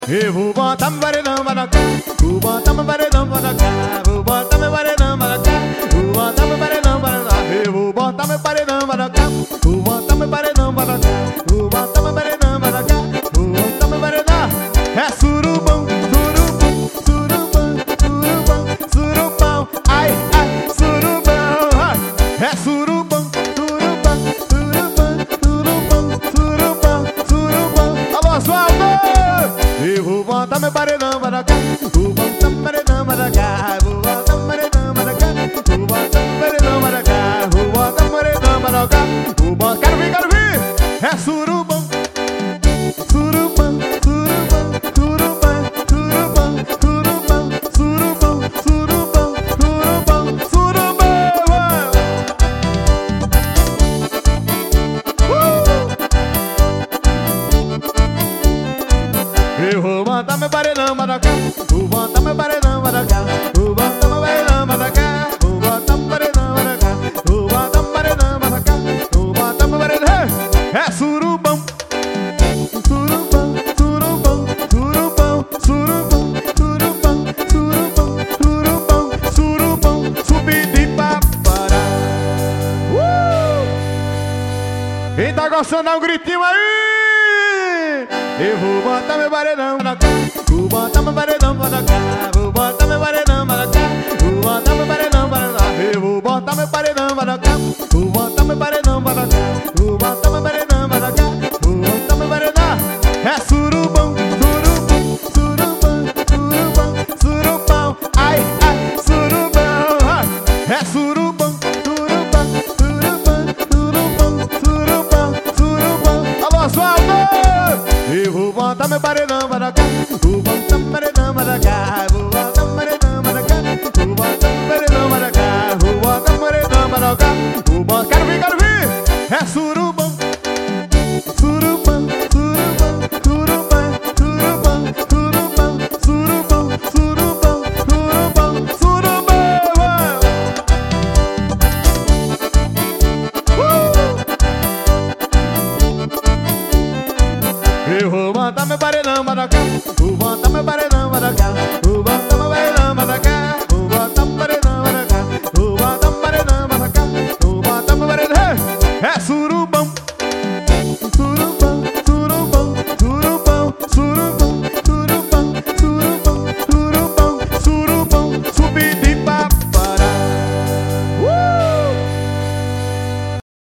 Eu vou botar meu paredão pra cá, vou botar meu paredão pra cá, vou botar meu paredão pra cá, vou botar meu paredão pra lá. Eu vou botar meu paredão pra cá, vou botar meu paredão pra cá, vou botar meu paredão pra cá, vou botar meu paredão. É surubão, surubão, surubão, surubão, surubão, ai, ai, surubão, ai. É surubão, surubão, surubão, surubão, surubão, surubão. Alô, Osvaldo! Eu vou botar meu paredão pra cá, vou botar meu paredão pra cá, vou botar meu paredão pra cá, vou botar meu paredão pra cá, vou botar meu paredão pra cá, vou botar... Quero vir! É surubão, surubão, surubão, surubão, surubão, surubão, surubão, surubão, surubão, surubão. Eu vou botar meu paredão pra cá, vou botar meu paredão pra cá, vou botar meu paredão pra cá, vou botar meu paredão pra cá, vou botar meu paredão pra cá, vou botar meu paredão. É surubão, surubão, surubão, surubão, surubão, surubão, surubão, surubão, surubão, subir pra parar. Quem tá gostando dá um gritinho aí! Eu vou botar meu paredão pra cá, vou botar meu paredão pra cá, vou botar meu paredão pra cá, vou botar meu paredão pra lá. Eu vou botar meu paredão pra cá, vou botar meu paredão pra cá, vou botar meu paredão pra cá, vou botar meu paredão. É surubão, surubão, surubão, surubão, surubão, ai, ai, surubão, ai. É surubão, surubão, surubão, surubão, surubão, surubão. Alô, Osvaldo! Eu vou botar meu paredão pra cá, vou botar meu paredão pra cá, vou botar meu paredão pra cá, vou botar meu paredão pra cá, vou botar meu paredão pra cá, vou botar... Quero vir! É surubão, surubão, surubão, surubão, surubão, surubão, surubão, surubão, surubão, surubão. Eu vou botar meu paredão pra cá, vou botar meu paredão pra cá, vou botar